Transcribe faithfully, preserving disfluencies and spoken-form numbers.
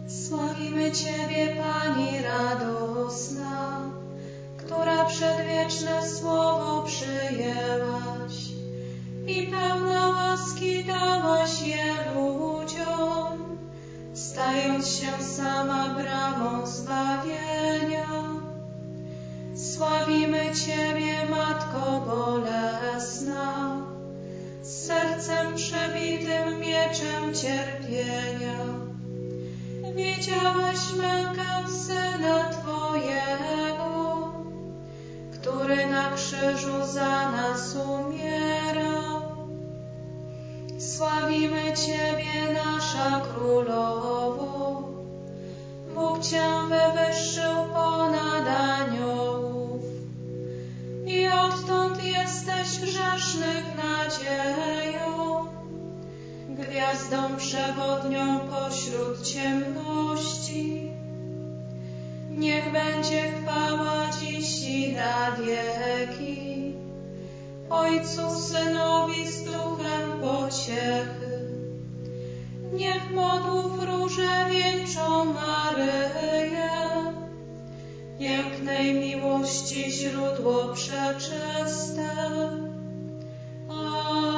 Sławimy Ciebie, Pani radosna, która przedwieczne słowo przyjęłaś i pełna łaski dałaś je ludziom, stając się sama bramą zbawienia. Sławimy Ciebie, Matko bolesna, z sercem przebitym mieczem cierpienia. Wiedziałaś mękę Syna Twojego, który na krzyżu za nas umierał. Sławimy Ciebie, nasza Królowo, Bóg Cię wywyższył ponad aniołów i odtąd jesteś grzesznych nadzieją, gwiazdą przewodnią pośród ciemności. Niech będzie chwała dziś i na wieki Ojcu, Synowi z Duchem pociechy. Niech modłów róże wieńczą Maryję, pięknej miłości źródło przeczyste. Amen.